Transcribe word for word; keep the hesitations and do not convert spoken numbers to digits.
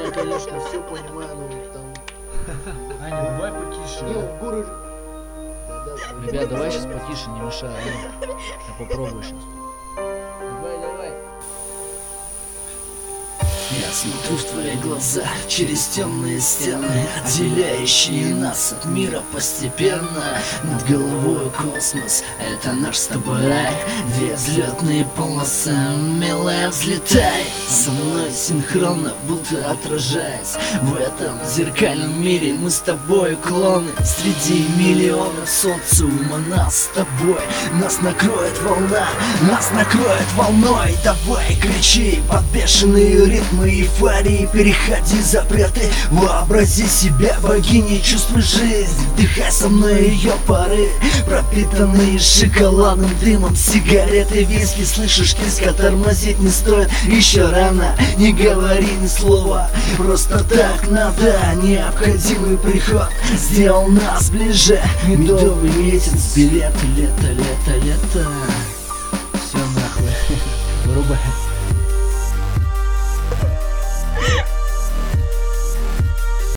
я, конечно, все понимаю, но там... Аня, давай потише. Не, в горы... Да, да, Ребят, давай сейчас потише, не мешай. Аня. Я попробую сейчас. Давай, давай. Я смотрю в твои глаза через темные стены, отделяющие нас от мира постепенно. Над головой космос, это наш с тобой рай. Две взлетные полосы, милая, взлетай со мной синхронно, будто отражаясь. В этом зеркальном мире мы с тобой клоны. Среди миллионов социума нас с тобой. Нас накроет волна, нас накроет волной. Давай кричи под бешеные ритмы эйфории, переходи запреты, вообрази себя богиней, чувствуй жизнь, вдыхай со мной ее пары, пропитанные шоколадным дымом сигареты, виски. Слышишь, киска, тормозить не стоит, еще рано, не говори ни слова, просто так надо. Необходимый приход сделал нас ближе, медовый месяц, билеты, лето, лето.